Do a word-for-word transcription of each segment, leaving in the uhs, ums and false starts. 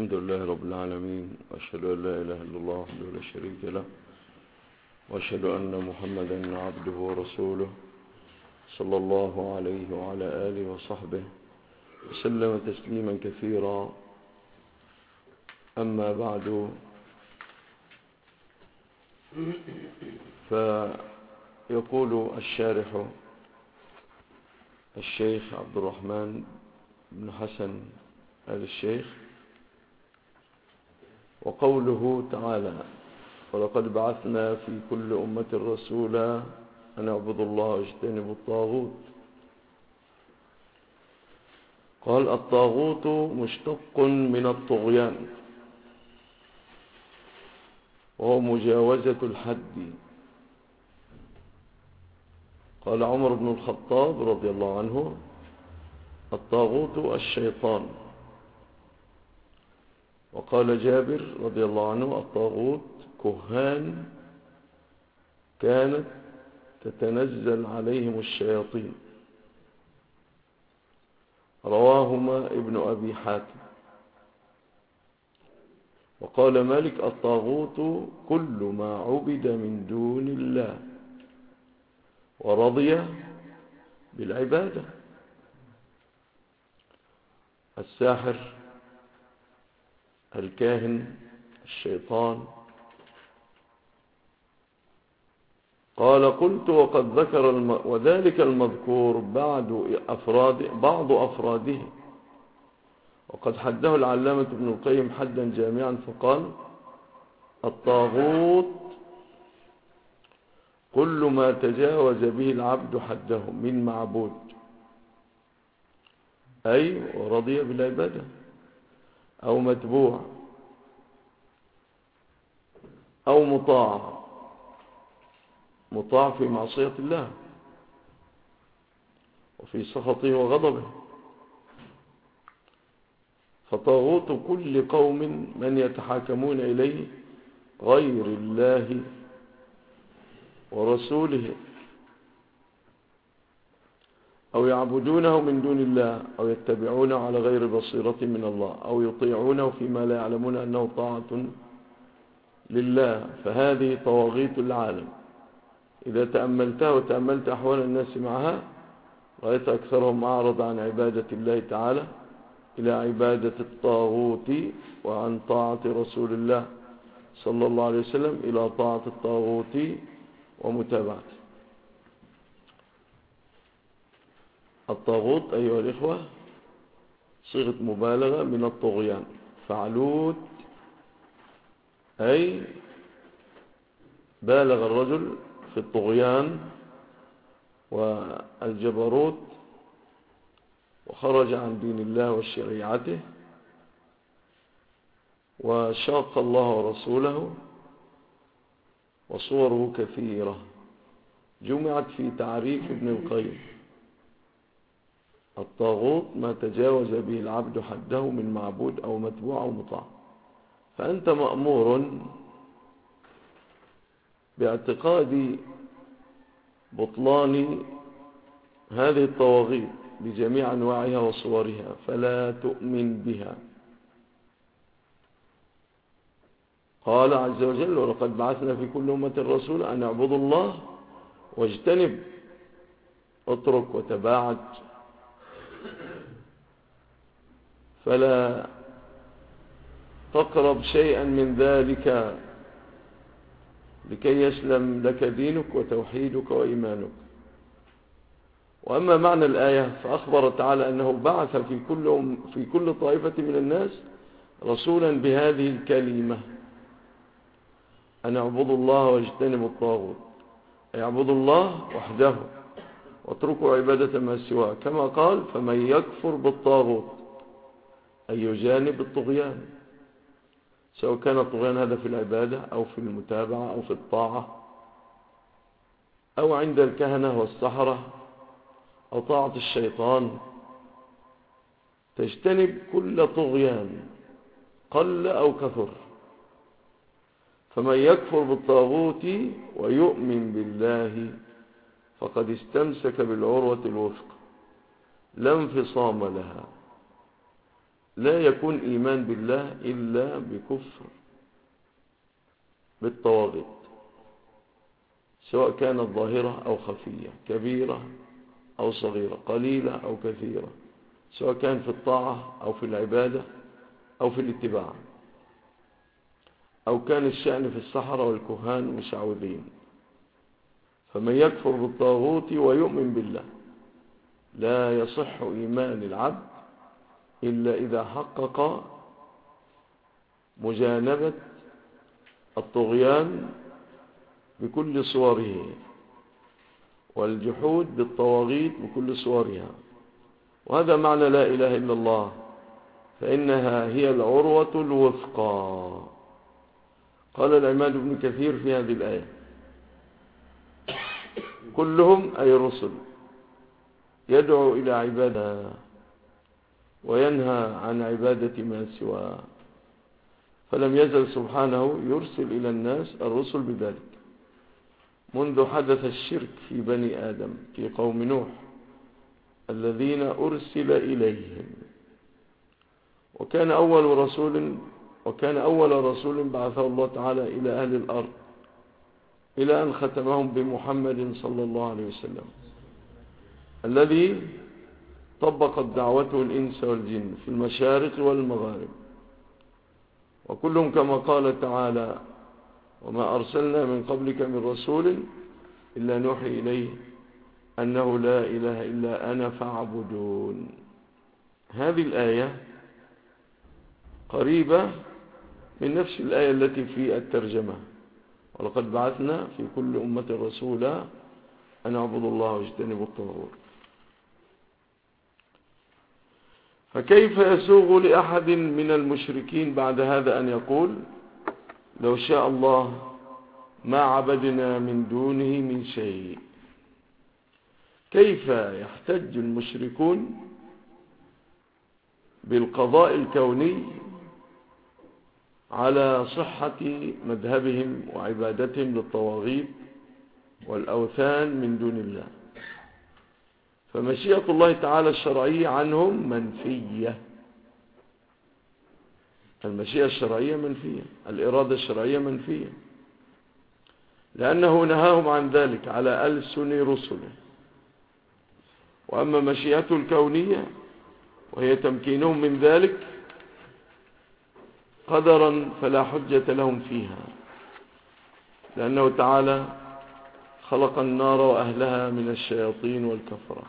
الحمد لله رب العالمين، وأشهد أن لا إله إلا الله وحده لا شريك له، وأشهد أن محمدا عبده ورسوله صلى الله عليه وعلى آله وصحبه وسلم تسليما كثيرا. أما بعد، فيقول الشارح الشيخ عبد الرحمن بن حسن آل الشيخ: وقوله تعالى: ولقد بعثنا في كل أمة رسولا أن اعبدوا الله واجتنبوا الطاغوت. قال: الطاغوت مشتق من الطغيان، وهو مجاوزة الحد. قال عمر بن الخطاب رضي الله عنه: الطاغوت الشيطان. وقال جابر رضي الله عنه: الطاغوت كهان كانت تتنزل عليهم الشياطين. رواهما ابن أبي حاتم. وقال مالك: الطاغوت كل ما عبد من دون الله ورضي بالعبادة. الساحر، الكاهن، الشيطان. قال: قلت: وقد ذكر الم... وذلك المذكور بعد أفراد بعض أفراده، وقد حده العلامة ابن القيم حدا جامعا فقال: الطاغوت كل ما تجاوز به العبد حده من معبود، أي ورضي بالعبادة، أو متبوع، أو مطاع مطاع في معصية الله وفي سخطه وغضبه. فطاغوت كل قوم من يتحاكمون إليه غير الله ورسوله، أو يعبدونه من دون الله، أو يتبعونه على غير بصيرة من الله، أو يطيعونه فيما لا يعلمون أنه طاعة لله. فهذه طواغيت العالم. إذا تأملتها وتأملت أحوال الناس معها، رأيت أكثرهم أعرض عن عبادة الله تعالى إلى عبادة الطاغوت، وعن طاعة رسول الله صلى الله عليه وسلم إلى طاعة الطاغوت ومتابعته. الطاغوت أيها الإخوة صيغة مبالغة من الطغيان. فعلوت أي بالغ الرجل في الطغيان والجبروت، وخرج عن دين الله وشريعته، وشاق الله ورسوله. وصوره كثيرة جمعت في تعريف ابن القيم: الطاغوت ما تجاوز به العبد حده من معبود أو متبوع أو مطاع. فأنت مأمور باعتقاد بطلان هذه الطواغيت بجميع أنواعها وصورها، فلا تؤمن بها. قال عز وجل: ولقد بعثنا في كل أمة رسول أن اعبدوا الله واجتنب، اترك وتباعد. فلا تقرب شيئا من ذلك لكي يسلم لك دينك وتوحيدك وإيمانك. وأما معنى الآية، فأخبر تعالى أنه بعث في كل, في كل طائفة من الناس رسولا بهذه الكلمة: أن اعبدوا الله واجتنبوا الطاغوت، أي اعبدوا الله وحده واتركوا عبادة ما سواه. كما قال: فمن يكفر بالطاغوت، أي يجانب الطغيان، سواء كان الطغيان هذا في العبادة أو في المتابعة أو في الطاعة أو عند الكهنة والسحرة أو طاعة الشيطان. تجتنب كل طغيان قل أو كثر. فمن يكفر بالطاغوت ويؤمن بالله فقد استمسك بالعروة الوثقى لا انفصام لها. لا يكون إيمان بالله إلا بكفر بالطواغيت، سواء كانت ظاهرة أو خفية، كبيرة أو صغيرة، قليلة أو كثيرة، سواء كان في الطاعة أو في العبادة أو في الاتباع، أو كان الشأن في السحرة والكهان والمشعوذين. فمن يكفر بالطاغوت ويؤمن بالله لا يصح إيمان العبد إلا إذا حقق مجانبة الطغيان بكل صوره والجحود بالطواغيت بكل صورها. وهذا معنى لا إله إلا الله، فإنها هي العروة الوثقى. قال العماد بن كثير في هذه الآية: كلهم أي الرسل يدعو إلى عبادة وينهى عن عبادة ما سواه، فلم يزل سبحانه يرسل إلى الناس الرسل بذلك منذ حدث الشرك في بني آدم في قوم نوح الذين أرسل إليهم. وكان أول رسول وكان أول رسول بعثه الله تعالى إلى أهل الأرض إلى أن ختمهم بمحمد صلى الله عليه وسلم، الذي طبقت دعوته الإنس والجن في المشارق والمغارب، وكلهم كما قال تعالى: وما أرسلنا من قبلك من رسول إلا نوحي إليه أنه لا إله إلا أنا فاعبدون. هذه الآية قريبة من نفس الآية التي في الترجمة: ولقد بعثنا في كل أمة رسولا أن اعبدوا الله واجتنبوا الطاغوت. فكيف يسوغ لأحد من المشركين بعد هذا أن يقول: لو شاء الله ما عبدنا من دونه من شيء؟ كيف يحتج المشركون بالقضاء الكوني على صحة مذهبهم وعبادتهم للطواغيت والأوثان من دون الله؟ فمشيئة الله تعالى الشرعية عنهم منفية، المشيئة الشرعية منفية، الإرادة الشرعية منفية، لأنه نهاهم عن ذلك على ألسن رسله. وأما مشيئته الكونية وهي تمكينهم من ذلك قدرا فلا حجة لهم فيها، لأنه تعالى خلق النار وأهلها من الشياطين والكفرة،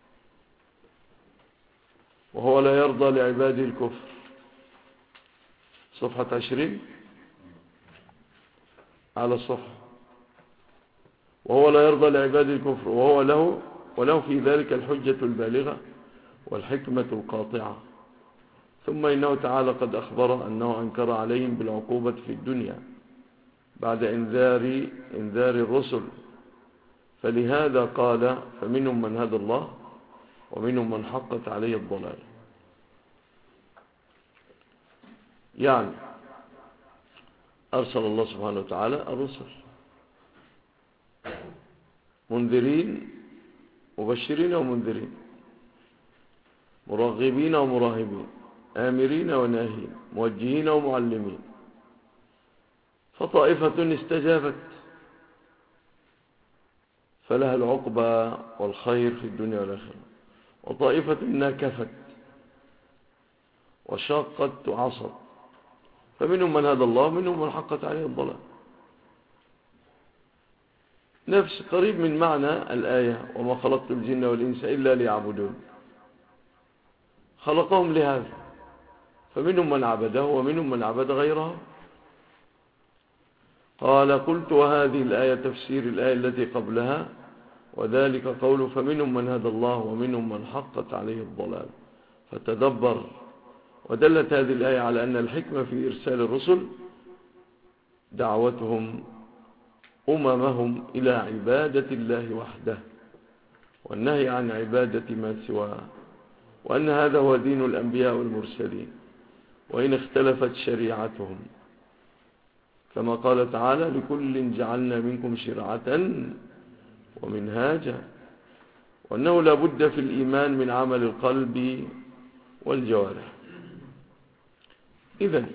وهو لا يرضى لعباده الكفر. صفحة عشرين على الصفحة: وهو لا يرضى لعباده الكفر وهو له وله في ذلك الحجة البالغة والحكمة القاطعة. ثم إنه تعالى قد أخبر أنه أنكر عليهم بالعقوبة في الدنيا بعد إنذار إنذار الرسل، فلهذا قال: فمنهم من هدى الله ومنهم من حقت عليه الضلال. يعني أرسل الله سبحانه وتعالى الرسل منذرين مبشرين ومنذرين، مرغبين ومراهبين، آمرين وناهين، موجهين ومعلمين. فطائفة استجابت فلها العقبى والخير في الدنيا والآخرة، وطائفة ناكفت وشاقت وعصت، فمنهم من هدى الله ومنهم من حقت عليه الضلال. نفس قريب من معنى الآية: وما خلقت الجن والإنس إلا ليعبدون. خلقهم لهذا، فمنهم من عبده ومنهم من عبد غيره. قال: قلت وهذه الآية تفسير الآية التي قبلها، وذلك قول فمنهم من هدى الله ومنهم من حقت عليه الضلال. فتدبر. ودلت هذه الآية على أن الحكمة في إرسال الرسل دعوتهم أممهم إلى عبادة الله وحده والنهي عن عبادة ما سواه، وأن هذا هو دين الأنبياء والمرسلين وإن اختلفت شريعتهم، كما قال تعالى: لكل جعلنا منكم شرعة ومنهاجا. وأنه لا بد في الإيمان من عمل القلب والجوارح. إذن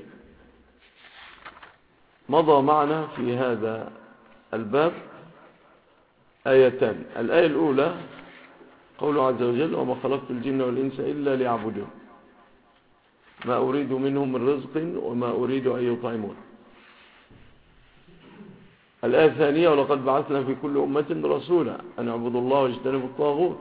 مضى معنا في هذا الباب آيتان. الآية الأولى قوله عز وجل: وما خلقت الجن والإنس إلا ليعبدون ما أريد منهم من رزق وما أريد أن يطعمون. الآية الثانية: ولقد بعثنا في كل أمة رسولا أن اعبدوا الله واجتنبوا الطاغوت.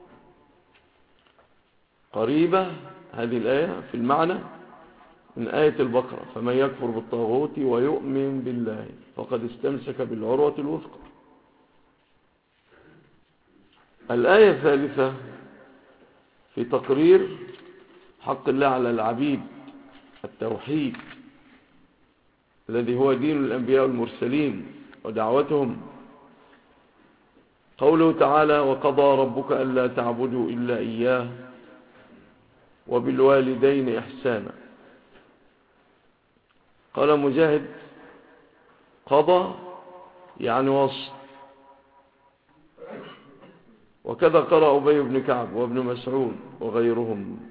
قريبة هذه الآية في المعنى من آية البقرة: فمن يكفر بالطاغوت ويؤمن بالله فقد استمسك بالعروة الوثقى. الآية الثالثة في تقرير حق الله على العبيد، التوحيد الذي هو دين الأنبياء والمرسلين ودعوتهم. قوله تعالى: وقضى ربك ألا تعبدوا إلا إياه وبالوالدين إحسانا. قال مجاهد: قضى يعني وصف. وكذا قرأ أبي بن كعب وابن مسعود وغيرهم.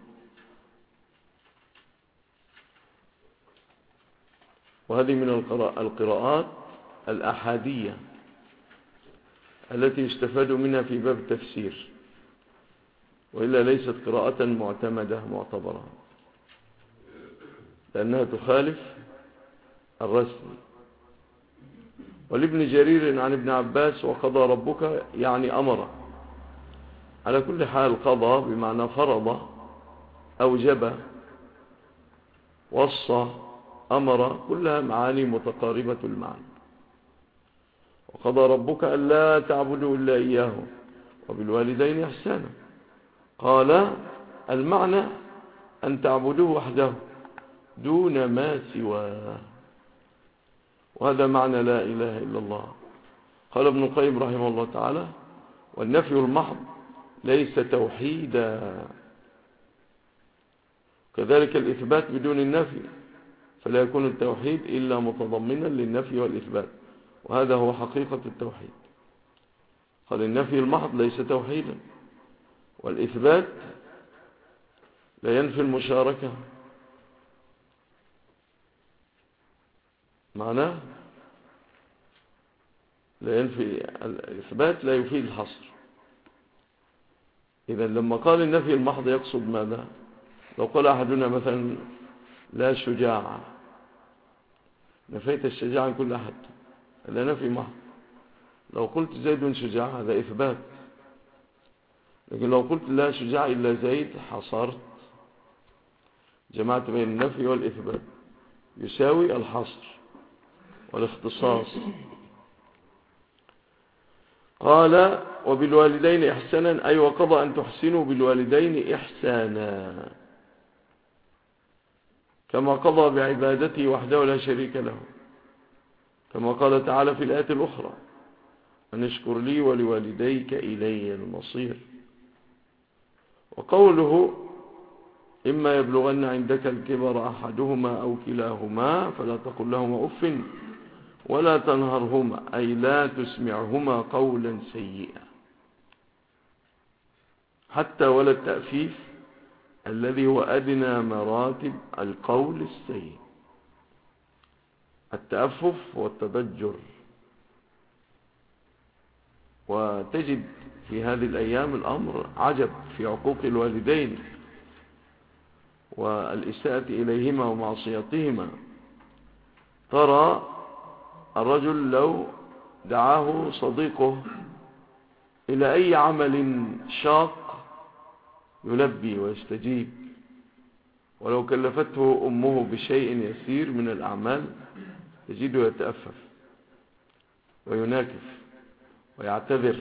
وهذه من القراءات الأحادية التي يستفاد منها في باب التفسير، وإلا ليست قراءة معتمدة معتبرة، لأنها تخالف الرسم. ولابن جرير عن ابن عباس: وقضى ربك يعني أمر. على كل حال قضى بمعنى فرض، أوجب، وصى، أمر، كلها معاني متقاربة المعنى. وقضى ربك ألا تعبدوا إلا إياه وبالوالدين إحسانا. قال: المعنى أن تعبدوه وحده دون ما سواه، وهذا معنى لا إله إلا الله. قال ابن القيم رحمه الله تعالى: والنفي المحض ليس توحيدا، كذلك الإثبات بدون النفي، فلا يكون التوحيد إلا متضمنا للنفي والإثبات، وهذا هو حقيقة التوحيد. قال: النفي المحض ليس توحيدا، والإثبات لا ينفي المشاركة. معناه لا ينفي الإثبات، لا يفيد الحصر. إذا لما قال النفي المحض يقصد ماذا؟ لو قال أحدنا مثلا لا شجاعة، نفيت الشجاعة عن كل أحد، هذا نفي محض. لو قلت زيد شجاع هذا إثبات. لكن لو قلت لا شجاع إلا زيد حصرت، جمعت بين النفي والإثبات، يساوي الحصر والاختصاص. قال: وبالوالدين إحسانا، أي وقضى أن تحسنوا بالوالدين إحسانا، كما قضى بعبادته وحده لا شريك له، كما قال تعالى في الآية الأخرى: أن اشكر لي ولوالديك إلي المصير. وقوله: إما يبلغن عندك الكبر أحدهما أو كلاهما فلا تقل لهما أف ولا تنهرهما، أي لا تسمعهما قولا سيئا، حتى ولا التأفيف الذي هو أدنى مراتب القول السيء. التأفف والتضجر. وتجد في هذه الأيام الأمر عجب في عقوق الوالدين والإساءة إليهما ومعصيتهما. ترى الرجل لو دعاه صديقه إلى أي عمل شاق يلبي ويستجيب، ولو كلفته أمه بشيء يسير من الأعمال تجده يتأفف ويناكف ويعتذر،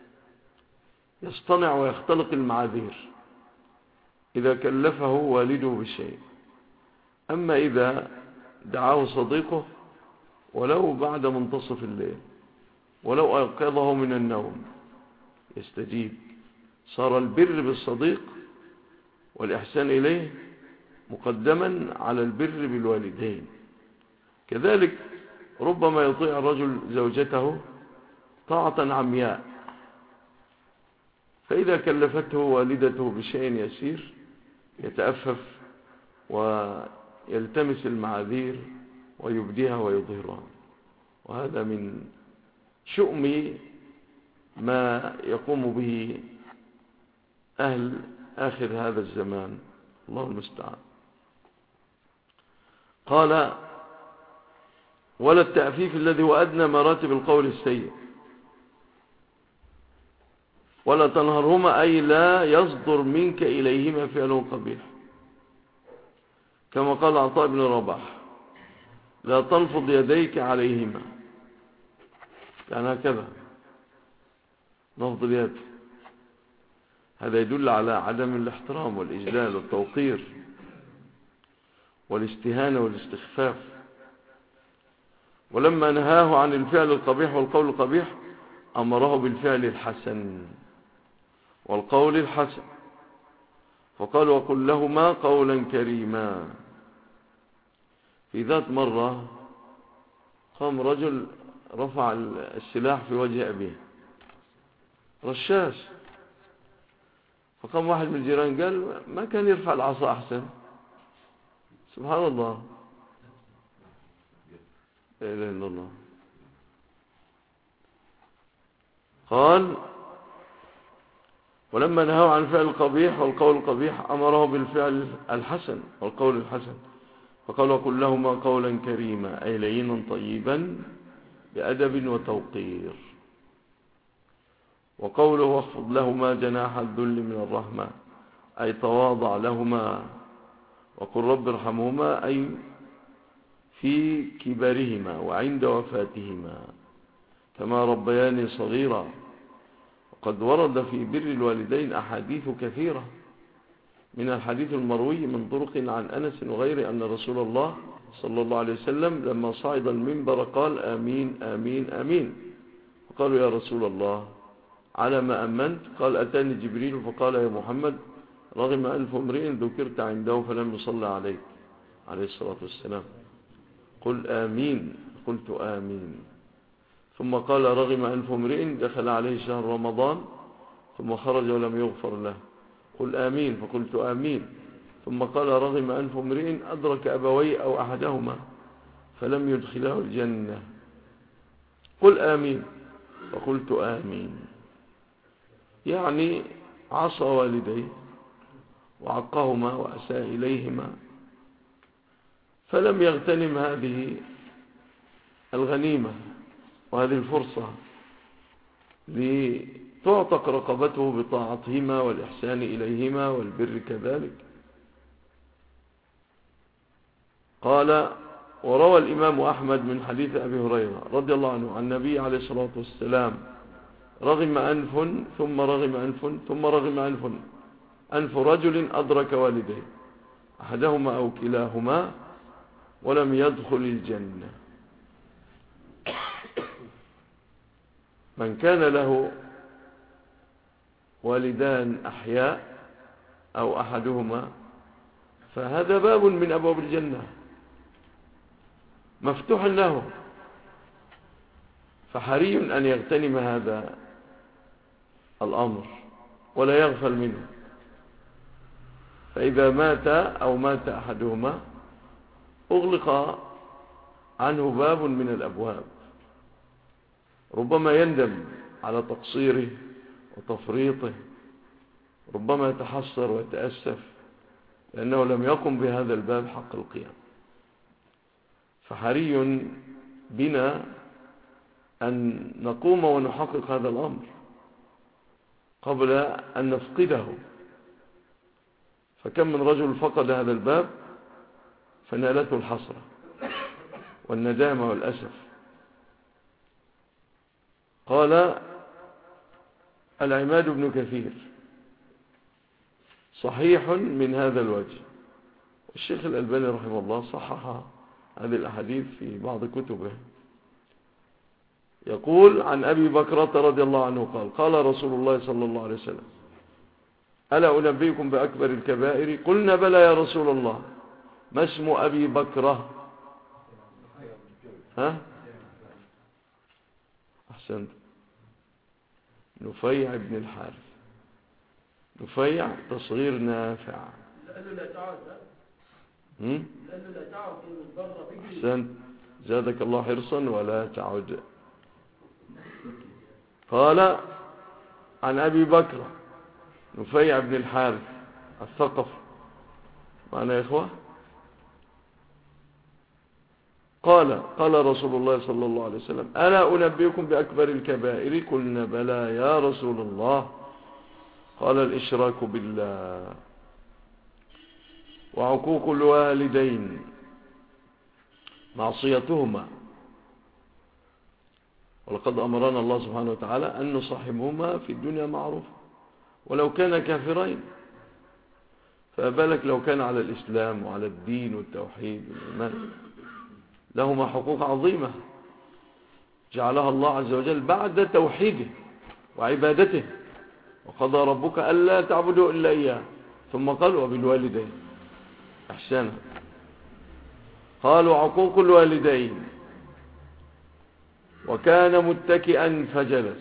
يصطنع ويختلق المعاذير إذا كلفه والده بشيء. أما إذا دعاه صديقه ولو بعد منتصف الليل، ولو أيقظه من النوم، يستجيب. صار البر بالصديق والإحسان إليه مقدما على البر بالوالدين. كذلك ربما يطيع الرجل زوجته طاعة عمياء، فإذا كلفته والدته بشيء يسير يتأفف يلتمس المعاذير ويبديها ويظهرها. وهذا من شؤم ما يقوم به أهل آخر هذا الزمان، الله المستعان. قال: ولا التأفيف الذي هو أدنى مراتب القول السيء، ولا تنهرهما أي لا يصدر منك إليهما فعل قبيح، كما قال عطاء بن رباح: لا تنفض يديك عليهما، يعني هكذا نفض اليد، هذا يدل على عدم الاحترام والإجلال والتوقير والاستهانة والاستخفاف. ولما نهاه عن الفعل القبيح والقول القبيح أمره بالفعل الحسن والقول الحسن، فقال: وقل لهما قولا كريما. في ذات مرة قام رجل رفع السلاح في وجه أبيه، رشاش، فقام واحد من الجيران قال: ما كان يرفع العصا أحسن؟ سبحان الله، لا إله إلا الله. قال: ولما نهوا عن فعل القبيح والقول القبيح أمره بالفعل الحسن والقول الحسن، فقال: وقل لهما قولا كريما، أي لينا طيبا بأدب وتوقير. وقوله: واخفض لهما جناح الذل من الرحمة، أي تواضع لهما. وقل رب ارحمهما، أي في كبرهما وعند وفاتهما، كما ربياني صغيرا. وقد ورد في بر الوالدين أحاديث كثيرة، من الحديث المروي من طرق عن أنس وغيره أن رسول الله صلى الله عليه وسلم لما صعد المنبر قال: آمين آمين آمين. فقالوا: يا رسول الله على ما أمنت؟ قال: أتاني جبريل فقال: يا محمد رغم أنف امرئ ذكرت عنده فلم يصلى عليك عليه الصلاة والسلام، قل آمين. قلت آمين. ثم قال: رغم أنف امرئ دخل عليه شهر رمضان ثم خرج ولم يغفر له، قل آمين. فقلت آمين. ثم قال: رغم أنف امرئ أدرك أبوي أو أحدهما فلم يدخله الجنة، قل آمين. فقلت آمين. يعني عصى والديه وعقهما وأساء إليهما، فلم يغتنم هذه الغنيمة وهذه الفرصة لتعتق رقبته بطاعتهما والإحسان إليهما والبر كذلك. قال: وروى الإمام أحمد من حديث أبي هريرة رضي الله عنه عن النبي عليه الصلاة والسلام: رغم أنف ثم رغم أنف ثم رغم أنف أنف رجل أدرك والديه أحدهما أو كلاهما ولم يدخل الجنة. من كان له والدان أحياء أو أحدهما فهذا باب من أبواب الجنة مفتوح له، فحري أن يغتنم هذا الأمر ولا يغفل منه. فإذا مات أو مات أحدهما أغلق عنه باب من الأبواب، ربما يندم على تقصيره وتفريطه، ربما يتحسر ويتأسف لأنه لم يقم بهذا الباب حق القيام. فحري بنا أن نقوم ونحقق هذا الأمر قبل أن نفقده. فكم من رجل فقد هذا الباب فنالته الحسرة والندامة والأسف. قال العماد بن كثير: صحيح من هذا الوجه. الشيخ الألباني رحمه الله صحح هذه الأحاديث في بعض كتبه. يقول عن أبي بكرة رضي الله عنه قال: قال رسول الله صلى الله عليه وسلم: ألا أنبئكم بأكبر الكبائر؟ قلنا: بلى يا رسول الله. ما اسم أبي بكرة؟ ها؟ أحسنت، نفيع بن الحارث. نفيع تصغير نافع. هم؟ أحسنت، زادك الله حرصا ولا تعد. قال عن أبي بكر نفيع بن الحارث الثقف، معنا يا إخوة. قال قال رسول الله صلى الله عليه وسلم: ألا أنبئكم بأكبر الكبائر؟ قلنا بلى يا رسول الله. قال: الإشراك بالله، وعقوق الوالدين، معصيتهما، ولقد أمرنا الله سبحانه وتعالى أن نصاحبهما في الدنيا معروف ولو كان كافرين، فأبالك لو كان على الإسلام وعلى الدين والتوحيد والإيمان. لهما حقوق عظيمة جعلها الله عز وجل بعد توحيده وعبادته. وقضى ربك ألا تعبدوا إلا إياه، ثم قال: وبالوالدين إحسانا. قالوا: عقوق الوالدين. وكان متكئا فجلس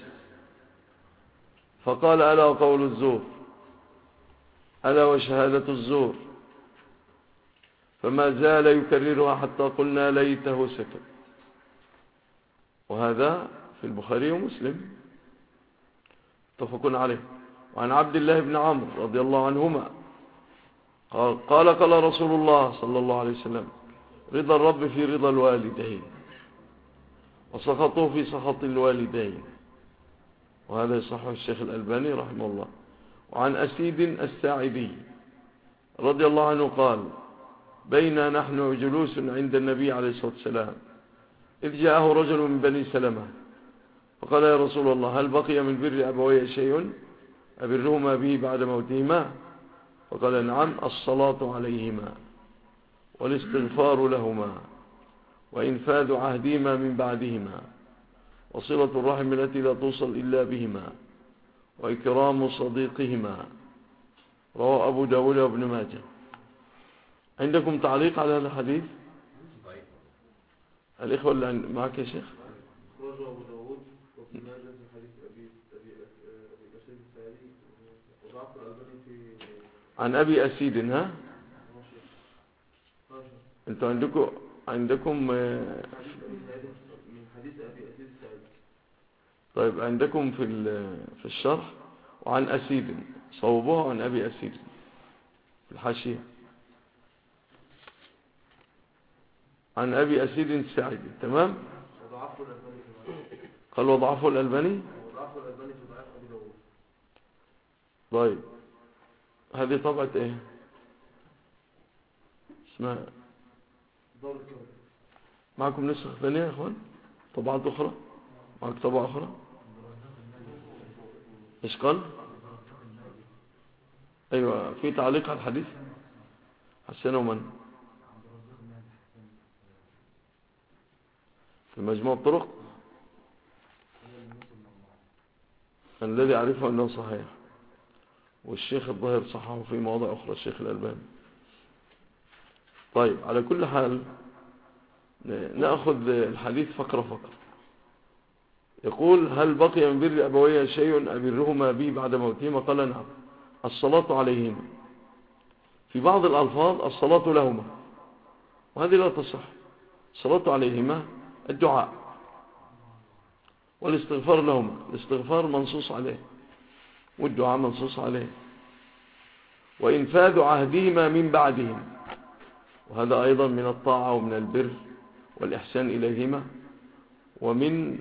فقال: ألا وقول الزور، ألا وشهادة الزور. فما زال يكررها حتى قلنا ليته سكت. وهذا في البخاري ومسلم متفق عليه. وعن عبد الله بن عمرو رضي الله عنهما قال قال قال رسول الله صلى الله عليه وسلم: رضا الرب في رضا الوالدين، وسخطه في سخط الوالدين. وهذا يصحح الشيخ الألباني رحمه الله. وعن أسيد الساعدي رضي الله عنه قال: بينا نحن جلوس عند النبي عليه الصلاة والسلام إذ جاءه رجل من بني سلمة فقال: يا رسول الله، هل بقي من بر أبوي شيء أبرهما به بعد موتهما؟ فقال: نعم، الصلاة عليهما، والاستغفار لهما، وإنفاذ عهدهما من بعدهما، وصلة الرحم التي لا توصل إلا بهما، وإكرام صديقهما. رواه أبو داود وابن ماجه. عندكم تعليق على هذا الحديث؟ الإخوة اللي معك يا شيخ؟ رواه أبو داود وابن ماجه في حديث أبي أبي أبي أسيد الساعدي، وضعف الألباني في عن أبي أسيد. ها أنتوا عندكم عندكم من حديث أبي أسيد الساعدي. طيب، عندكم في في الشرح وعن أسيد، صوبوها عن أبي أسيد في الحاشية، عن أبي أسيد الساعدي. تمام. وضعفه الألباني في قال: وضعفه الألباني. وضعفه الألباني في ضعف أبي داود. طيب، هذه طبعة ايه؟ اسمها دار الكون. معكم نسخ ثانية يا اخوان؟ طبعات اخرى؟ معك طبعة اخرى؟ ايش قال؟ ايوه، في تعليق على الحديث حسنه من في مجموع الطرق الذي أعرفه أنه صحيح، والشيخ الظاهر صححه في مواضع أخرى الشيخ الألباني. طيب، على كل حال نأخذ الحديث فقرة فقرة. يقول: هل بقي من بر أبوي شيء أبرهما به بعد موتهما؟ قال: نعم، الصلاة عليهما. في بعض الألفاظ الصلاة لهما، وهذه لا تصح. الصلاة عليهما الدعاء، والاستغفار لهما. الاستغفار منصوص عليه، والدعاء منصوص عليه. وإنفاذ عهدهما من بعدهم، وهذا أيضا من الطاعة ومن البر والإحسان إليهما، ومن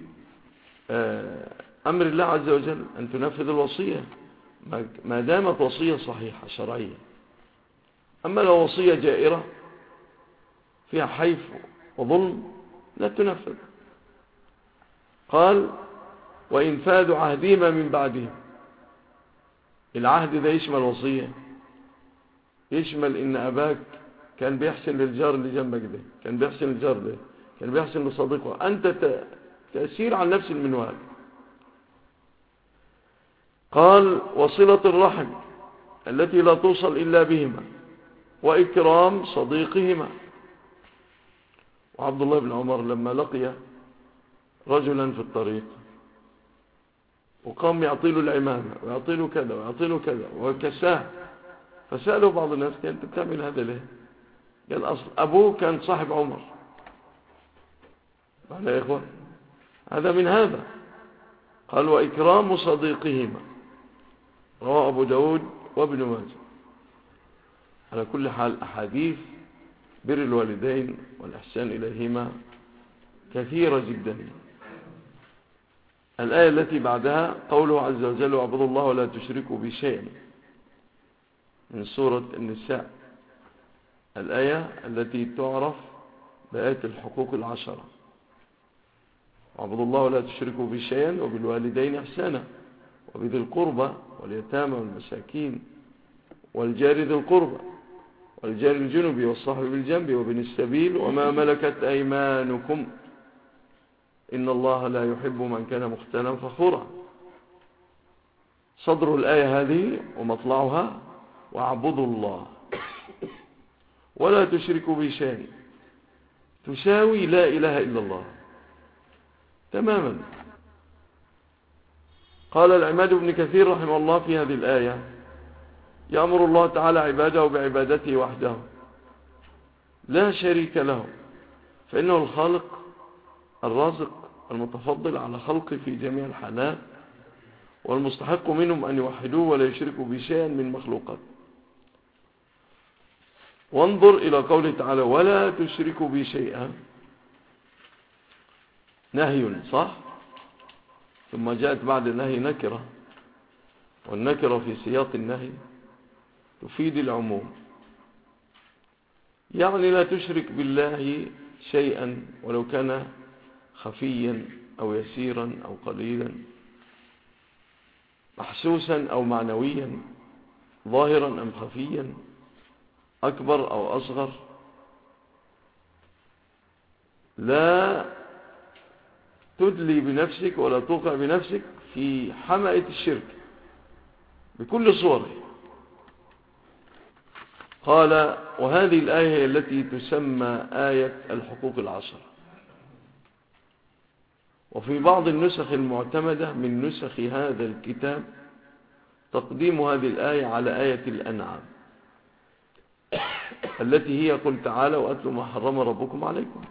أمر الله عز وجل أن تنفذ الوصية ما دامت وصية صحيحة شرعية. أما لو وصية جائرة فيها حيف وظلم لا تنفذ. قال: وإنفاذ عهدهما من بعدهم. العهد ده يشمل وصية، يشمل إن أباك كان بيحسن للجار اللي جنبك ده، كان بيحسن للجار ده، كان بيحسن لصديقه، أنت تأثير عن نفس المنوال. قال: وصلة الرحم التي لا توصل إلا بهما، وإكرام صديقهما. وعبد الله بن عمر لما لقي رجلا في الطريق وقام يعطيله العمامة ويعطيله كذا ويعطيله كذا وكساه، فسأله بعض الناس: أنت بتعمل هذا ليه؟ كان أصل أبوه كان صاحب عمر. معنى يا إخوان هذا من هذا. قال وإكرام صديقهما، رواه أبو داود وابن ماجه. على كل حال أحاديث بر الوالدين والإحسان إليهما كثيرة جدا. الآية التي بعدها قوله عز وجل واعبدوا الله ولا تشركوا به شيئا، من سورة النساء، الآية التي تعرف بآية الحقوق العشرة. واعبدوا الله ولا تشركوا به شيئا وبالوالدين إحسانا وبذي القربى واليتامى والمساكين والجار ذي القربى والجار الجنب والصاحب بالجنب وابن السبيل وما ملكت أيمانكم إن الله لا يحب من كان مختالا فخورا. صدر الآية هذه ومطلعها واعبدوا الله ولا تشركوا به شيئا تساوي لا إله إلا الله تماما. قال العماد بن كثير رحمه الله في هذه الآية يأمر الله تعالى عباده بعبادته وحده لا شريك له، فإنه الخالق الرازق المتفضل على خلقه في جميع الحالات، والمستحق منهم أن يوحدوه ولا يشركوا بشيئا من مخلوقات. وانظر إلى قوله تعالى ولا تشركوا بشيئا، نهي صح، ثم جاءت بعد النهي نكرة، والنكرة في سياق النهي تفيد العموم، يعني لا تشرك بالله شيئا ولو كان خفيا أو يسيرا أو قليلا، محسوسا أو معنويا، ظاهرا أم خفيا، أكبر أو أصغر. لا تدلي بنفسك ولا توقع بنفسك في حمأة الشرك بكل صوره. قال وهذه الآية التي تسمى آية الحقوق العشرة. وفي بعض النسخ المعتمدة من نسخ هذا الكتاب تقديم هذه الآية على آية الأنعام التي هي قل تعالى وأتلوا ما حرم ربكم عليكم،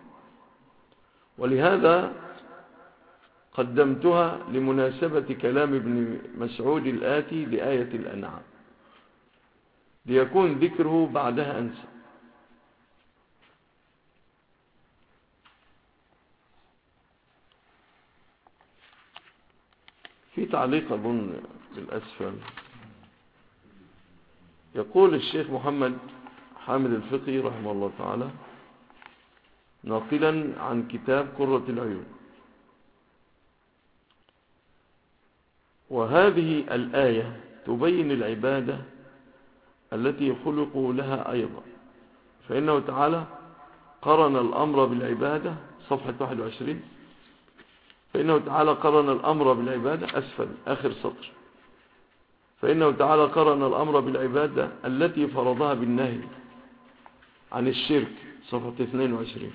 ولهذا قدمتها لمناسبة كلام ابن مسعود الآتي لآية الأنعام ليكون ذكره بعدها أنسى. في تعليق أظن بالأسفل يقول الشيخ محمد حامد الفقي رحمه الله تعالى ناقلا عن كتاب قرة العيون: وهذه الآية تبين العبادة التي خلقوا لها أيضا، فإنه تعالى قرن الأمر بالعبادة، صفحة واحد وعشرين، فإنه تعالى قرن الأمر بالعبادة، أسفل آخر سطر، فإنه تعالى قرن الأمر بالعبادة التي فرضها بالنهي عن الشرك، صفحة اثنين وعشرين،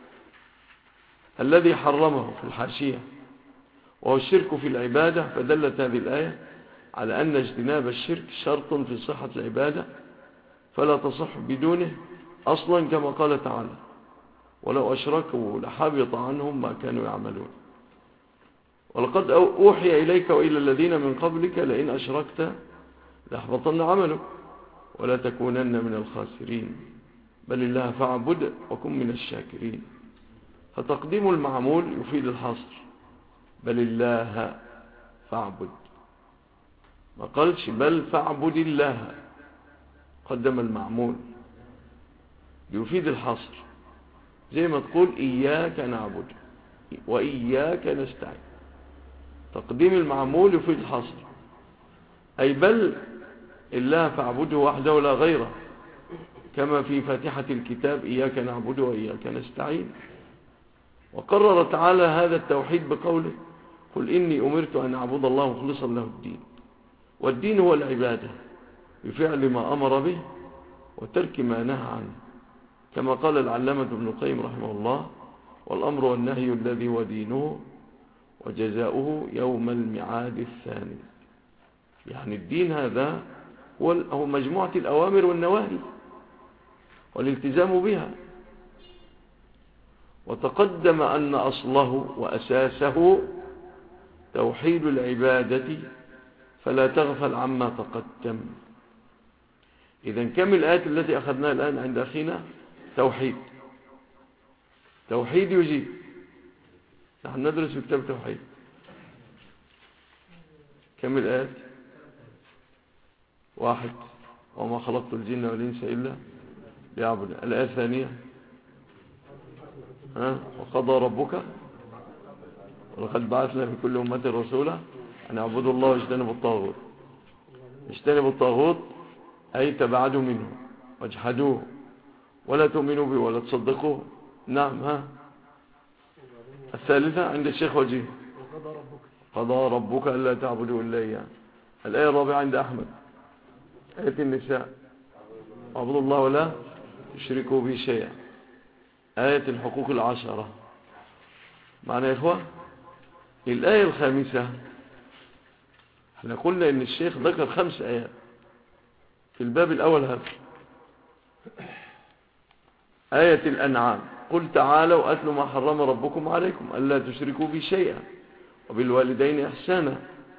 الذي حرمه في الحاشية وهو الشرك في العبادة. فدلت هذه الآية على أن اجتناب الشرك شرط في صحة العبادة فلا تصح بدونه أصلا، كما قال تعالى ولو أشركوا لحبط عنهم ما كانوا يعملون. ولقد أوحي إليك وإلى الذين من قبلك لئن أشركت ليحبطن عملك ولا تكونن من الخاسرين بل الله فاعبد وكن من الشاكرين. فتقديم المعمول يفيد الحصر، بل الله فاعبد، ما قالش بل فاعبد الله، قدم المعمول يفيد الحصر، زي ما تقول إياك نعبد وإياك نستعين. تقديم المعمول يفيد الحصر، أي بل الله فاعبده وحده لا غيره، كما في فاتحة الكتاب إياك نعبد وإياك نستعين. وقرر تعالى هذا التوحيد بقوله قل إني أمرت أن أعبد الله مخلصا له الدين. والدين هو العبادة بفعل ما أمر به وترك ما نهى عنه، كما قال العلامة ابن القيم رحمه الله والأمر والنهي الذي هو دينه وجزاؤه يوم الميعاد الثاني. يعني الدين هذا هو مجموعة الأوامر والنواهي والالتزام بها. وتقدم أن أصله وأساسه توحيد العبادة، فلا تغفل عما تقدم. إذن كم الآيات التي أخذناها الآن عند أخينا؟ توحيد. توحيد يجيب. نحن ندرس في كتاب توحيد. كم الآيات؟ واحد، وما خلقت الجن والإنس إلا ليعبدون. الآية الثانية ها؟ وقضى ربك ولقد بعثنا في كل أمة رسولا أن اعبدوا الله واجتنبوا الطاغوت. اجتنبوا الطاغوت أي تبعدوا منه واجحدوه ولا تؤمنوا به ولا تصدقوه. نعم. ها الثالثة عند الشيخ وجيه قضى ربك ألا تعبدوا إلا إياه. الآية الرابعة عند أحمد آية النساء اعبدوا الله ولا تشركوا به شيئا. آية الحقوق العشرة. معنى يا إخوة الآية الخامسة، احنا قلنا إن الشيخ ذكر خمس آيات في الباب الأول هذا. آية الأنعام قل تعالوا أتلوا ما حرم ربكم عليكم ألا تشركوا به شيئا وبالوالدين إحسانا.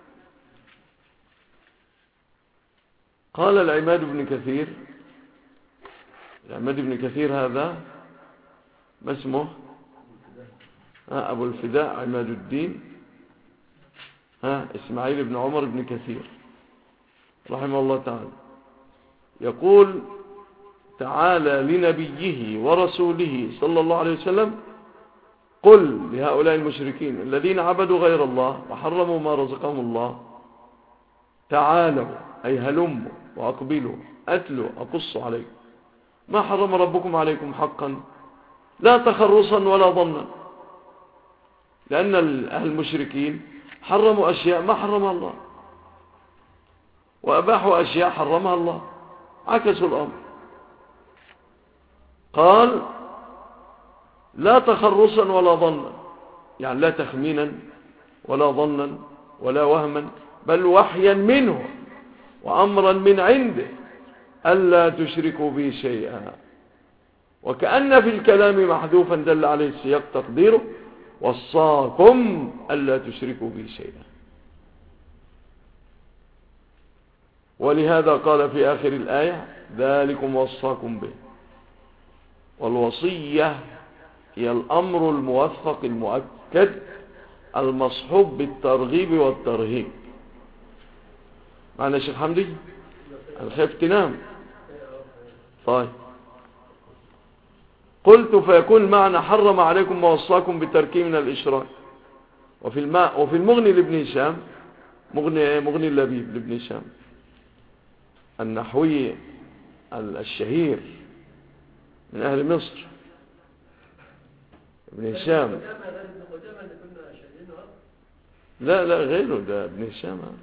قال العماد بن كثير، العماد بن كثير هذا ما اسمه؟ ها أبو الفداء عماد الدين ها إسماعيل بن عمر بن كثير رحمه الله تعالى، يقول تعالى لنبيه ورسوله صلى الله عليه وسلم قل لهؤلاء المشركين الذين عبدوا غير الله وحرموا ما رزقهم الله تعالوا أي هلموا وأقبلوا أتلوا أقصوا عليكم ما حرم ربكم عليكم حقا لا تخرصا ولا ظنا. لأن أهل المشركين حرموا أشياء ما حرمها الله وأباحوا أشياء حرمها الله، عكسوا الأمر. قال لا تخرصا ولا ظنا، يعني لا تخمينا ولا ظنا ولا وهما، بل وحيا منه وأمرا من عنده ألا تشركوا به شيئا. وكأن في الكلام محذوفا دل عليه السياق تقديره وصاكم ألا تشركوا به شيئا. ولهذا قال في آخر الآية ذلكم وصاكم به. والوصية هي الأمر الموثق المؤكد المصحوب بالترغيب والترهيب. معنى الشيخ حمدي الخيف تنام. طيب قلت فيكون معنى حرم عليكم ما وصاكم بتركه من الإشراك. وفي الماء وفي المغني لابن هشام مغني مغني اللبيب لابن هشام النحوي الشهير من أهل مصر ابن هشام. لا لا غيره، ده ابن هشام هذا.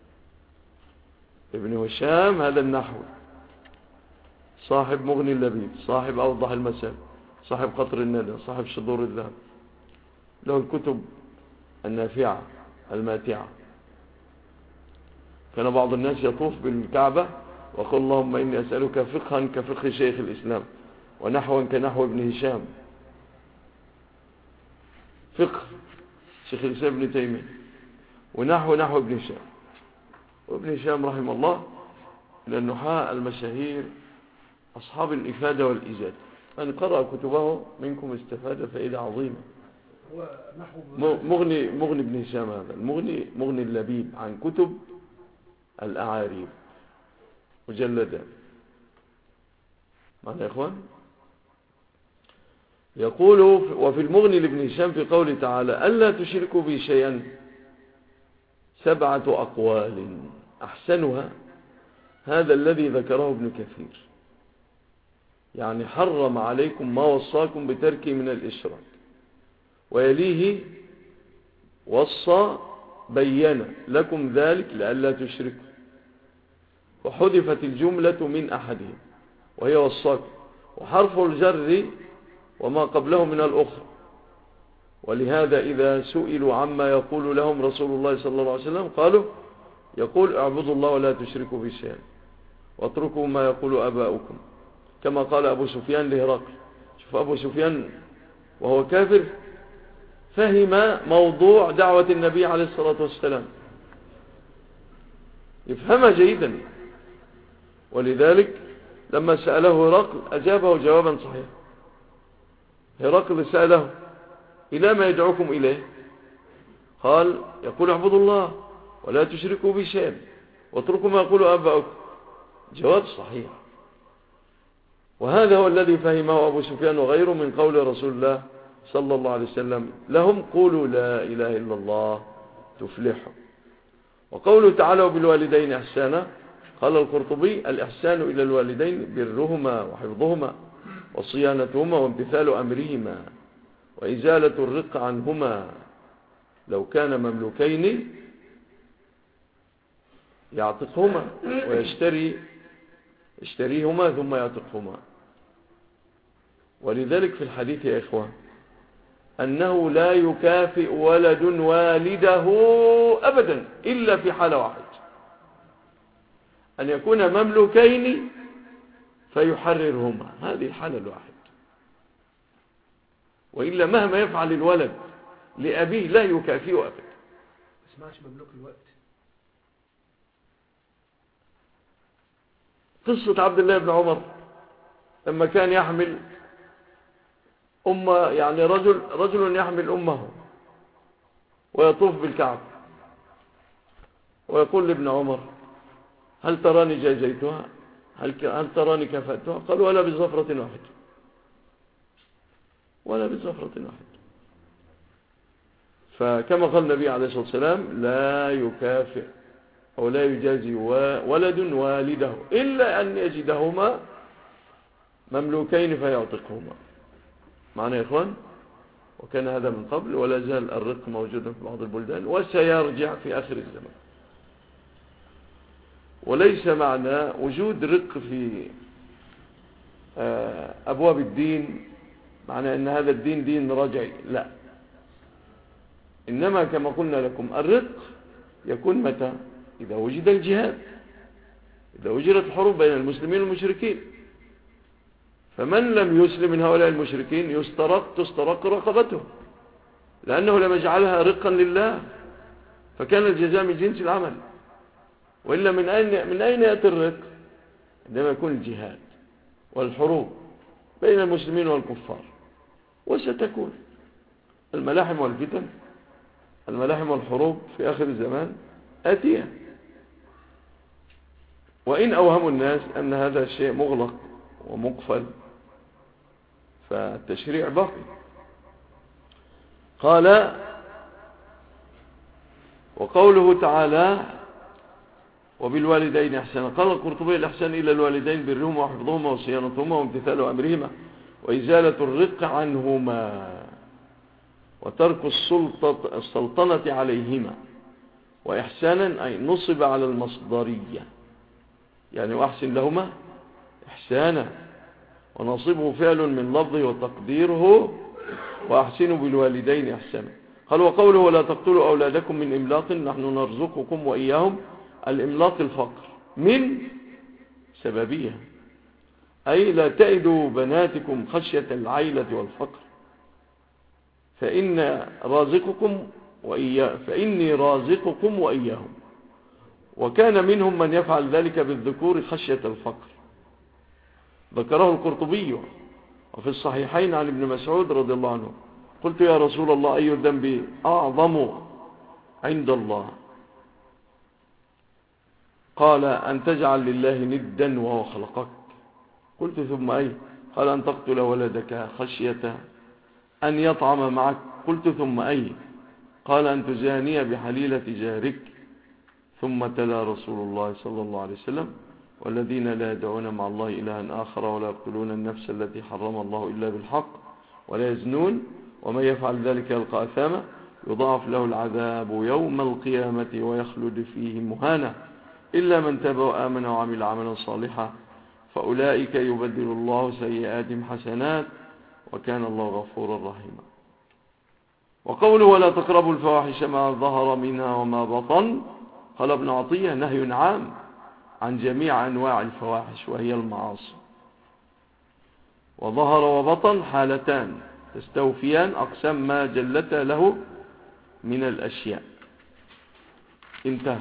ابن هشام هذا النحوي صاحب مغني اللبيب صاحب أوضح المسائل صاحب قطر الندى صاحب شذور الذهب، له الكتب النافعة الماتعة. كان بعض الناس يطوف بالكعبة وقال اللهم إني أسألك فقها كفقه شيخ الإسلام ونحوا كنحو ابن هشام. فقه شيخ الإسلام ابن تيمية ونحو نحو ابن هشام. وابن هشام رحمه الله من النحاة المشاهير أصحاب الإفادة والإيجاد. من قرأ كتبه منكم استفاد فائدة عظيمة. مغني مغني ابن هشام هذا المغني مغني اللبيب عن كتب الأعاريب مجلدا. معنى يا إخوان يقول وفي المغني لابن هشام في قوله تعالى ألا تشركوا بي شيئا سبعة أقوال أحسنها هذا الذي ذكره ابن كثير، يعني حرم عليكم ما وصاكم بتركه من الإشراك. ويليه وصى بين لكم ذلك لألا تشركوا، وحذفت الجملة من أحدهم وهي وصاكم، وحرف الجر وما قبله من الأخرى. ولهذا إذا سئلوا عما يقول لهم رسول الله صلى الله عليه وسلم قالوا يقول اعبدوا الله ولا تشركوا به شيئا واتركوا ما يقول أباؤكم كما قال أبو سفيان لهرقل. شوف أبو سفيان وهو كافر فهم موضوع دعوة النبي عليه الصلاة والسلام، يفهمها جيدا، ولذلك لما سأله هرقل أجابه جوابا صحيحا. هرقل سأله: إلى ما يدعوكم إليه؟ قال: يقول اعبدوا الله ولا تشركوا به شيئا واتركوا ما يقول آباؤكم. جواب صحيح. وهذا هو الذي فهمه أبو سفيان وغيره من قول رسول الله صلى الله عليه وسلم لهم: قولوا لا إله إلا الله تفلحوا. وقوله تعالى: وبالوالدين إحسانا، قال القرطبي: الإحسان إلى الوالدين برهما وحفظهما وصيانتهما وامتثال أمرهما وإزالة الرق عنهما. لو كان مملوكين يعتقهما ويشتري يشتريهما ثم يعتقهما. ولذلك في الحديث يا إخوان أنه لا يكافئ ولد والده أبدا إلا في حالة واحدة: أن يكون مملوكين فيحررهما، هذه الحالة الواحدة. وإلا مهما يفعل الولد لأبيه لا يكافئه أبدا. ما اسمعش مملوك الوقت. قصة عبد الله بن عمر لما كان يحمل أمه، يعني رجل رجل يحمل أمه ويطوف بالكعبة ويقول لابن عمر: هل تراني جازيتها؟ هل, هل تراني كفأتها؟ قال: ولا بزفرة واحدة، ولا بزفرة واحدة. فكما قال النبي عليه الصلاة والسلام: لا يكافئ أو لا يجازي ولد والده إلا أن يجدهما مملوكين فيعتقهما. معنا يا إخوان؟ وكان هذا من قبل، ولا زال الرق موجودا في بعض البلدان وسيرجع في آخر الزمن. وليس معنى وجود رق في أبواب الدين معنى أن هذا الدين دين رجعي، لا. إنما كما قلنا لكم الرق يكون متى؟ إذا وجد الجهاد، إذا وجدت الحروب بين المسلمين والمشركين. فمن لم يسلم من هؤلاء المشركين يسترق تسترق رقبته، لأنه لم يجعلها رقا لله، فكان الجزاء من جنس العمل. وإلا من أين, من أين يأتي الرق؟ عندما يكون الجهاد والحروب بين المسلمين والكفار. وستكون الملاحم والفتن، الملاحم والحروب في آخر الزمان آتية. وإن أوهم الناس أن هذا الشيء مغلق ومقفل فالتشريع باقي. قال: وقوله تعالى: وبالوالدين إحسانا، قال القرطبي: الإحسان إلى الوالدين برهما وحفظهما وصيانتهما وامتثال أمرهما وإزالة الرق عنهما وترك السلطة السلطنة عليهما. وإحسانا أي نصب على المصدرية، يعني وأحسن لهما إحسانا، ونصبه فعل من لفظه وتقديره وأحسنوا بالوالدين إحسانا. قال: وقوله: ولا تقتلوا أولادكم من إملاق نحن نرزقكم وإياهم. الإملاق الفقر من سببية، أي لا تأيدوا بناتكم خشية العيلة والفقر، فإن رازقكم وإياه فإني رازقكم وإياهم. وكان منهم من يفعل ذلك بالذكور خشية الفقر. ذكره القرطبي وفي الصحيحين عن ابن مسعود رضي الله عنه: قلت يا رسول الله أي الذنب أعظم عند الله؟ قال: أن تجعل لله ندا وهو خلقك. قلت: ثم أي؟ قال: أن تقتل ولدك خشية أن يطعم معك. قلت: ثم أي؟ قال: أن تزاني بحليلة جارك. ثم تلا رسول الله صلى الله عليه وسلم: والذين لا يدعون مع الله إلها آخر ولا يقتلون النفس التي حرم الله إلا بالحق ولا يزنون ومن يفعل ذلك يلقى أثاما يضاعف له العذاب يوم القيامة ويخلد فيه مهانا إلا من تاب وآمن وعمل عملا صالحا فأولئك يبدل الله سيئاتهم حسنات وكان الله غفورا رحيما. وقوله: ولا تقربوا الفواحش ما ظهر منها وما بطن، قال ابن عطية: نهي عام عن جميع أنواع الفواحش وهي المعاصي. وظهر وبطن حالتان تستوفيان أقسام ما جلت له من الأشياء. انتهى.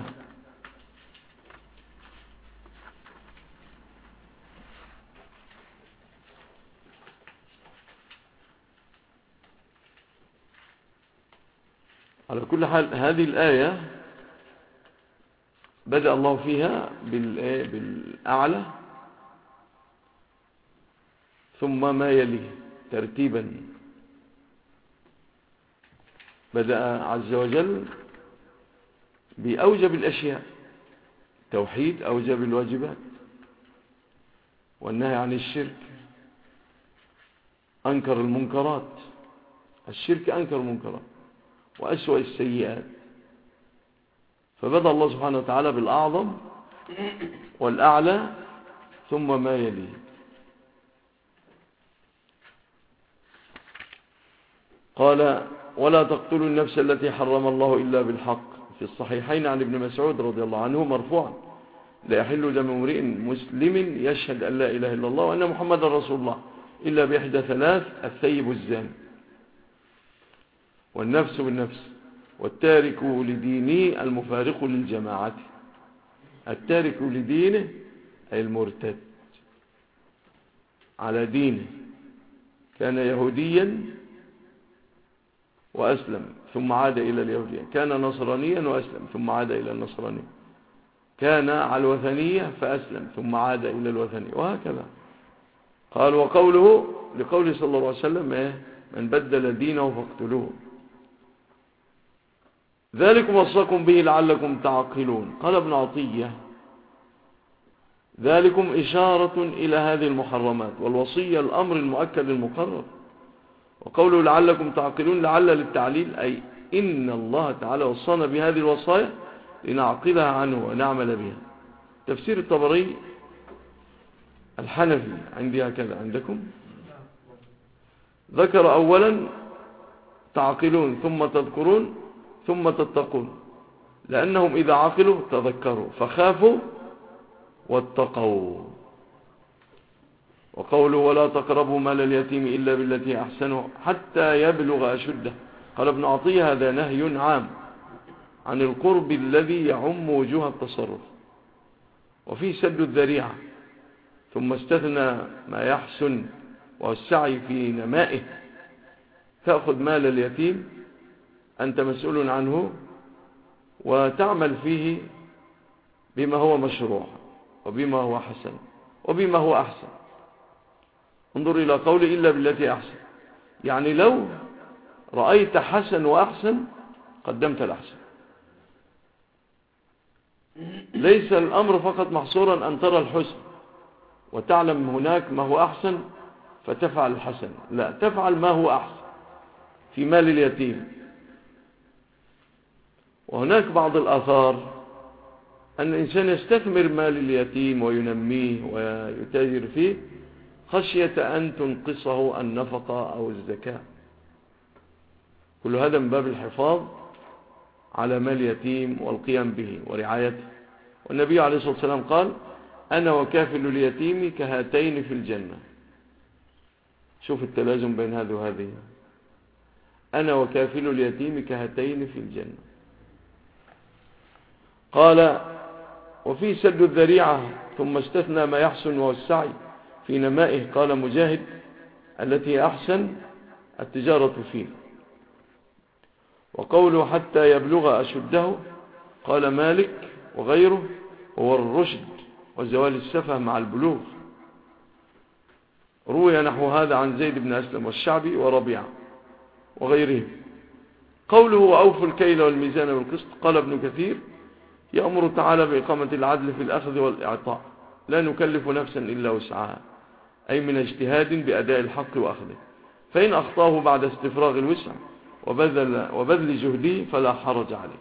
على كل حال هذه الآية بدأ الله فيها بالأعلى ثم ما يليه ترتيبا. بدأ عز وجل بأوجب الأشياء، توحيد أوجب الواجبات، والنهي عن الشرك أنكر المنكرات. الشرك أنكر المنكرات وأسوأ السيئات. فبدأ الله سبحانه وتعالى بالأعظم والأعلى ثم ما يليه. قال ولا تقتلوا النفس التي حرم الله إلا بالحق. في الصحيحين عن ابن مسعود رضي الله عنه مرفوعا لا يحل دم امرئ مسلم يشهد أن لا إله إلا الله وأن محمد رسول الله إلا بإحدى ثلاث: الثيب الزاني، والنفس بالنفس، والتارك لدينه المفارق للجماعة. التارك لدينه أي المرتد على دينه، كان يهوديا وأسلم ثم عاد إلى اليهودية، كان نصرانيا وأسلم ثم عاد إلى النصرانية، كان على الوثنية فأسلم ثم عاد إلى الوثنية، وهكذا. قال وقوله لقوله صلى الله عليه وسلم إيه؟ من بدل دينه فاقتلوه. ذلكم وصاكم به لعلكم تعقلون. قال ابن عطية ذلكم إشارة إلى هذه المحرمات، والوصية الأمر المؤكد المقرر. وقوله لعلكم تعقلون لعل للتعليل، أي إن الله تعالى وصانا بهذه الوصايا لنعقلها عنه ونعمل بها. تفسير الطبري الحنفي عندي هكذا، عندكم ذكر أولا تعقلون ثم تذكرون ثم تتقون، لأنهم إذا عقلوا تذكروا فخافوا واتقوا. وقوله ولا تقربوا مال اليتيم إلا بالتي أحسنه حتى يبلغ أشده. قال ابن عطية هذا نهي عام عن القرب الذي يعم وجوه التصرف، وفيه سد الذريعة، ثم استثنى ما يحسن والسعي في نمائه. تأخذ مال اليتيم أنت مسؤول عنه وتعمل فيه بما هو مشروع وبما هو حسن وبما هو أحسن. انظر إلى قولي إلا بالتي أحسن، يعني لو رأيت حسن وأحسن قدمت الأحسن. ليس الأمر فقط محصورا أن ترى الحسن وتعلم هناك ما هو أحسن فتفعل الحسن، لا، تفعل ما هو أحسن في مال اليتيم. وهناك بعض الآثار أن الإنسان يستثمر مال اليتيم وينميه ويتاجر فيه خشية أن تنقصه النفقة أو الزكاة. كل هذا من باب الحفاظ على مال اليتيم والقيام به ورعايته. والنبي عليه الصلاة والسلام قال أنا وكافل اليتيم كهاتين في الجنة. شوف التلازم بين هذا وهذه. أنا وكافل اليتيم كهاتين في الجنة. قال وفي سد الذريعة ثم استثنى ما يحسن وهو السعي في نمائه. قال مجاهد التي أحسن التجارة فيه. وقوله حتى يبلغ أشده قال مالك وغيره هو الرشد وزوال السفه مع البلوغ. روي نحو هذا عن زيد بن أسلم والشعبي وربيعة وغيرهم. قوله وأوفوا الكيل والميزان والقسط. قال ابن كثير يأمر تعالى بإقامة العدل في الأخذ والإعطاء، لا نكلف نفسا إلا وسعها، أي من اجتهاد بأداء الحق وأخذه، فإن أخطاه بعد استفراغ الوسع وبذل, وبذل جهده فلا حرج عليه.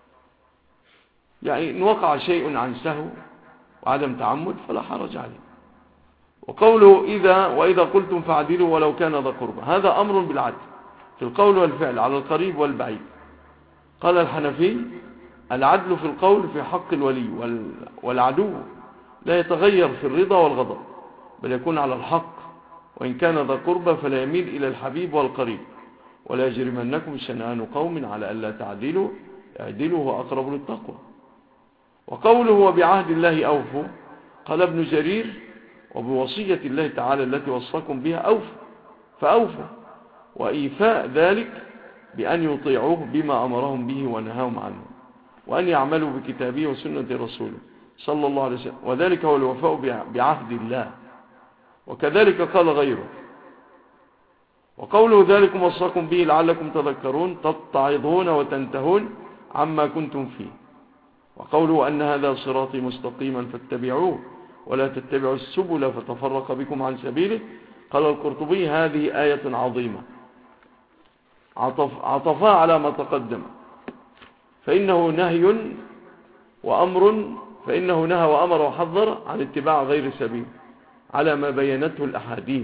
يعني إن وقع شيء عن سهو وعدم تعمد فلا حرج عليه. وقوله إذا وإذا قلتم فاعدلوا ولو كان ذا قربى، هذا أمر بالعدل في القول والفعل على القريب والبعيد. قال الحنفي العدل في القول في حق الولي والعدو لا يتغير في الرضا والغضب، بل يكون على الحق وإن كان ذا قربى فلا يميل إلى الحبيب والقريب. ولا يجرمنكم شنآن قوم على ألا تعدلوا اعدلوا هو أقرب للتقوى. وقوله وبعهد الله أوفوا، قال ابن جرير وبوصية الله تعالى التي وصاكم بها أوفوا، فأوفوا. وإيفاء ذلك بأن يطيعوه بما أمرهم به ونهاهم عنه، وأن يعملوا بكتابه وسنة رسوله صلى الله عليه وسلم، وذلك هو الوفاء بعهد الله. وكذلك قال غيره. وقوله ذلكم وصاكم به لعلكم تذكرون تتعظون وتنتهون عما كنتم فيه. وقوله أن هذا صراطي مستقيما فاتبعوه ولا تتبعوا السبل فتفرق بكم عن سبيله. قال القرطبي هذه آية عظيمة عطف عطفها على ما تقدم، فإنه نهي وأمر فإنه نهى وأمر وحذر عن اتباع غير سبيل على ما بينته الأحاديث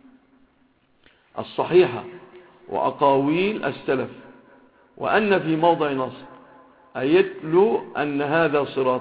الصحيحة وأقاويل السلف. وأن في موضع نص أيتلو أن هذا صراط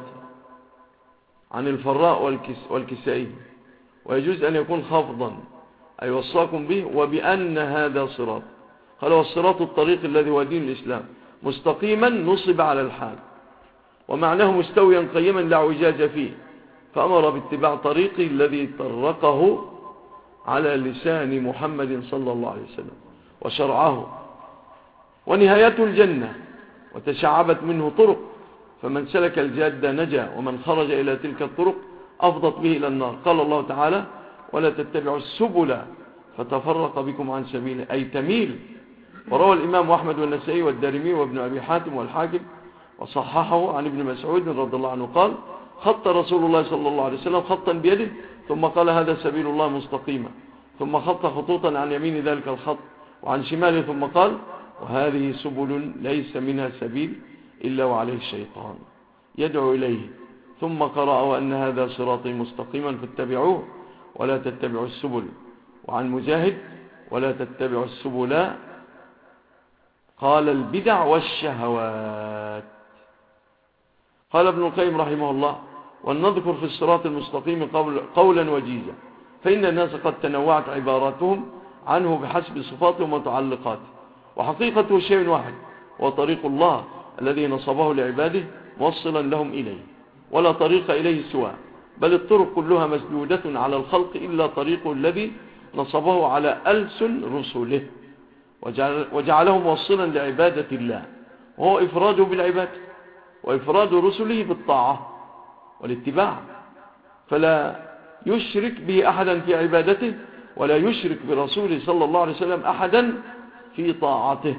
عن الفراء والكس والكسائي، ويجوز أن يكون خفضا أي وصاكم به وبأن هذا صراط. قال والصراط الطريق الذي هو دين الإسلام مستقيما نصب على الحال، ومعناه مستويا قيما لا اعوجاج فيه، فأمر باتباع طريقه الذي طرقه على لسان محمد صلى الله عليه وسلم وشرعه. ونهايته الجنة وتشعبت منه طرق، فمن سلك الجادة نجا، ومن خرج إلى تلك الطرق أفضت به إلى النار. قال الله تعالى ولا تتبعوا السبل فتفرق بكم عن سبيله أي تميل. وروى الإمام أحمد والنسائي والدارمي وابن أبي حاتم والحاكم وصححه عن ابن مسعود رضي الله عنه قال خط رسول الله صلى الله عليه وسلم خطا بيده ثم قال هذا سبيل الله مستقيما، ثم خط خطوطا عن يمين ذلك الخط وعن شماله، ثم قال وهذه سبل ليس منها سبيل إلا وعليه الشيطان يدعو إليه، ثم قرأ وأن هذا صراطي مستقيما فاتبعوه ولا تتبعوا السبل. وعن مجاهد ولا تتبعوا السبل قال البدع والشهوات. قال ابن القيم رحمه الله ولنذكر في الصراط المستقيم قول قولا وجيزا، فإن الناس قد تنوعت عباراتهم عنه بحسب صفاتهم ومتعلقاته، وحقيقته شيء واحد وطريق الله الذي نصبه لعباده موصلا لهم إليه، ولا طريق إليه سواه، بل الطرق كلها مسدودة على الخلق إلا طريق الذي نصبه على ألسن رسله وجعل وجعله موصلا لعبادة الله، وهو إفراده بالعبادة وإفراد رسله بالطاعة والاتباع، فلا يشرك به أحدا في عبادته ولا يشرك برسوله صلى الله عليه وسلم أحدا في طاعته،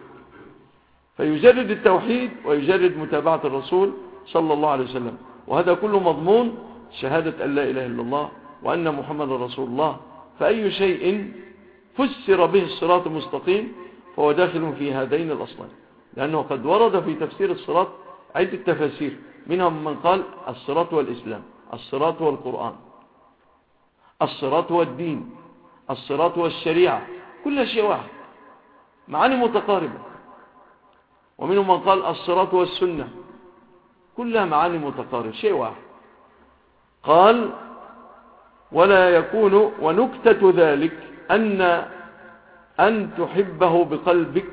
فيجرد التوحيد ويجرد متابعة الرسول صلى الله عليه وسلم. وهذا كله مضمون شهادة أن لا إله إلا الله وأن محمد رسول الله. فأي شيء فسر به الصراط المستقيم فهو داخل في هذين الأصلين، لأنه قد ورد في تفسير الصراط عدة تفاسير، منهم من قال الصراط والإسلام، الصراط والقرآن، الصراط والدين، الصراط والشريعة، كل شيء واحد، معاني متقاربة. ومنهم من قال الصراط والسنة، كلها معاني متقاربة، شيء واحد. قال ولا يكون ونكتة ذلك أن أن تحبه بقلبك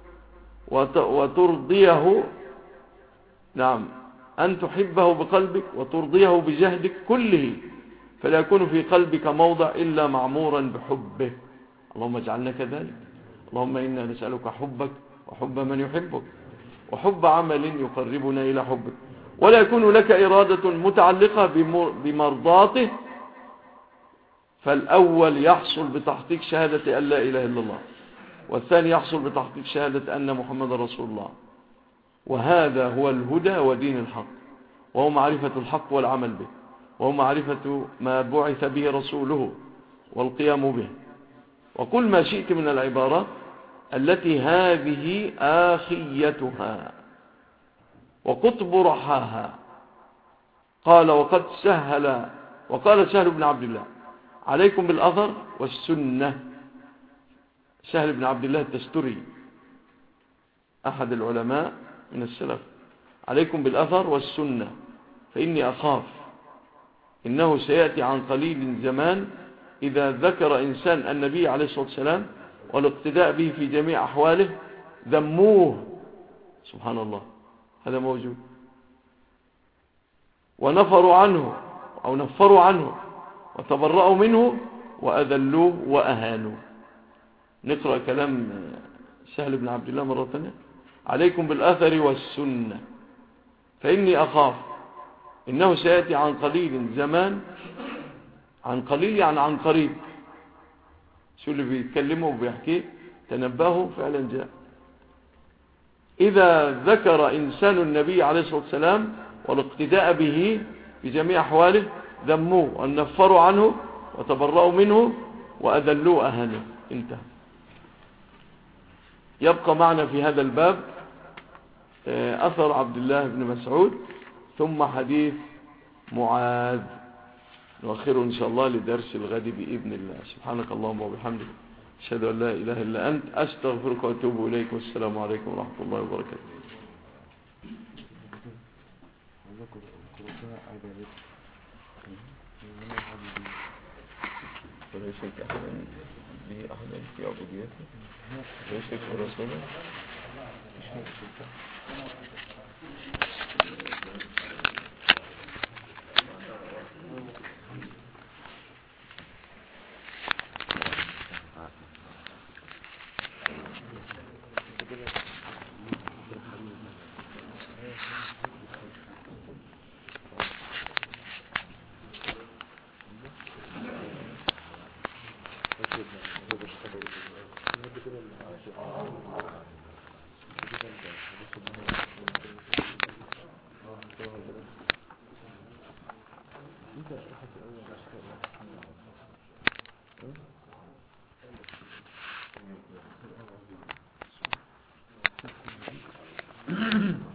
وترضيه، نعم أن تحبه بقلبك وترضيه بجهدك كله، فلا يكون في قلبك موضع إلا معمورا بحبه. اللهم اجعلنا كذلك. اللهم إنا نسألك حبك وحب من يحبك وحب عمل يقربنا إلى حبك. ولا يكون لك إرادة متعلقة بمرضاته، فالأول يحصل بتحقيق شهادة أن لا إله إلا الله، والثاني يحصل بتحقيق شهادة أن محمد رسول الله. وهذا هو الهدى ودين الحق، وهو معرفة الحق والعمل به، وهو معرفة ما بعث به رسوله والقيام به. وكل ما شئت من العبارات التي هذه آخيتها وقطب رحاها. قال وقد سهل وقال سهل بن عبد الله عليكم بالأثر والسنة. سهل بن عبد الله التستري أحد العلماء من السلف، عليكم بالأثر والسنة فإني أخاف إنه سيأتي عن قليل زمان إذا ذكر إنسان النبي عليه الصلاة والسلام والاقتداء به في جميع أحواله ذموه، سبحان الله، هذا موجود، ونفروا عنه أو نفروا عنه وتبرأوا منه وأذلوه وأهانوه. نقرأ كلام سهل بن عبد الله مرة ثانية: عليكم بالأثر والسنة فإني أخاف إنه سيأتي عن قليل زمان، عن قليل يعني عن قريب، شو اللي بيتكلمه وبيحكيه تنبهوا فعلا جاء. إذا ذكر إنسان النبي عليه الصلاة والسلام والاقتداء به في جميع أحواله ذموه ونفروا عنه وتبرأوا منه وأذلوه أهانوه. انتهى. يبقى معنا في هذا الباب أثر عبد الله بن مسعود ثم حديث معاذ، نؤخره إن شاء الله لدرس الغد بإذن الله. سبحانك اللهم وبحمدك أشهد أن لا إله إلا أنت أستغفرك وأتوب إليك، والسلام عليكم ورحمة الله وبركاته. وليس كأحدا به أحدا في عبوديته وليس كرسوله. Mm-hmm.